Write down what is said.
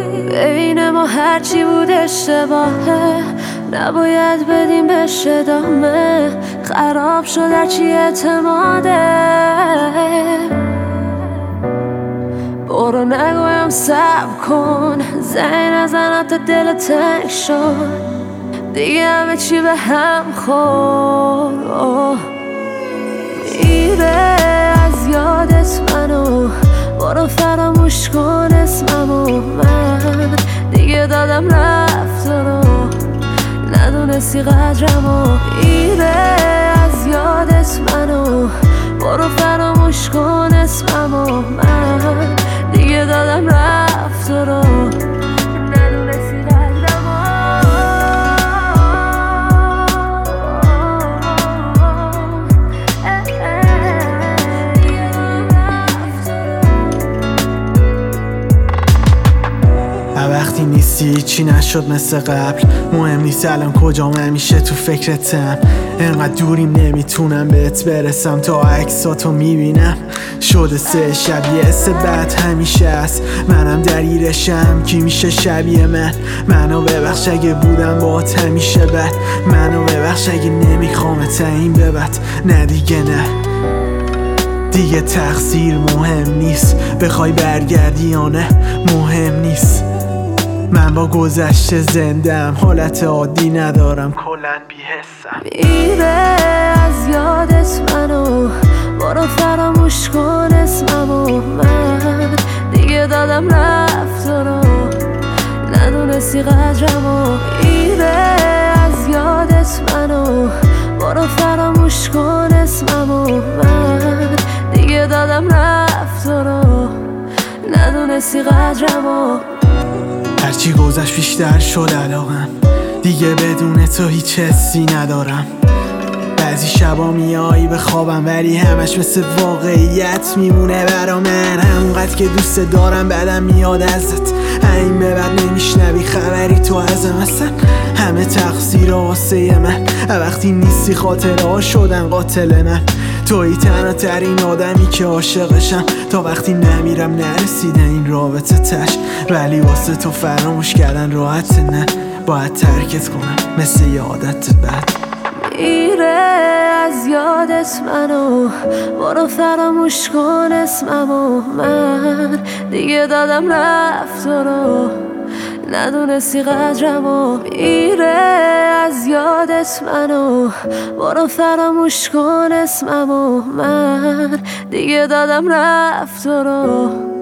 بین ما هرچی بود اشتباهه، نباید بدیم بهش ادامه. خراب شد هرچی اعتماده. برو نگویم صبر کن، زنگ نزن تا دل تنگ شد. دیگه همه چی به هم خورد. میره از یادت منو، برو فراموش کن اسممو. من دیگه دادم رفت رو، ندونستی قدرمو. میره از یادت منو، برو فراموش کن اسممو. من دیگه دادم رفت رو، ندونستی قدرمو. وقتی نیستی چی نشد مثل قبل. مهم نیست الان کجام، همیشه تو فکرتم. انقدر دوریم نمیتونم بهت برسم، تا عکساتو میبینم شده سه شبیه سه بد همیشه است. منم دلیلشم، کی میشه شبیه من؟ منو ببخش اگه بودم باهات همیشه بد. منو ببخش اگه نمیخوامت این ببد. نه دیگه نه، دیگه تقصیر مهم نیست. بخوای برگردی یا نه مهم نیست. من با گذشته زندم، حالت عادی ندارم، کلن بی‌حسم. میره از یادت منو، برو فراموش کن اسممو. من دیگه دادم رفت رو، ندونستی قدرمو. میره از یادت منو، برو فراموش کن اسممو. من دیگه دادم رفت رو، ندونستی قدرمو. هرچی گذشت بیشتر شد علاقم، دیگه بدون تو هیچ حسی ندارم. بعضی شبا میایی به خوابم، ولی همش مثل واقعیت میمونه برا من. همونقدر که دوست دارم بدم میاد ازت، این به بعد نمیشنوی خبری تو ازم. اصلا همه تقصیر واسه من، وقتی نیستی خاطرها شدن قاتل من. تویی تنها ترین آدمی که عاشقشم، تا وقتی نمیرم نرسیده این رابطه تش. ولی واسه تو فراموش کردن راحت نه، باید ترکت کنم مثل یه عادت بد. میره از یادت منو، برو فراموش کن اسممو. من دیگه دادم رفت رو، ندونستی قدرمو. میره از یادت منو، برو فراموش کن اسممو. من دیگه دادم رفت رو،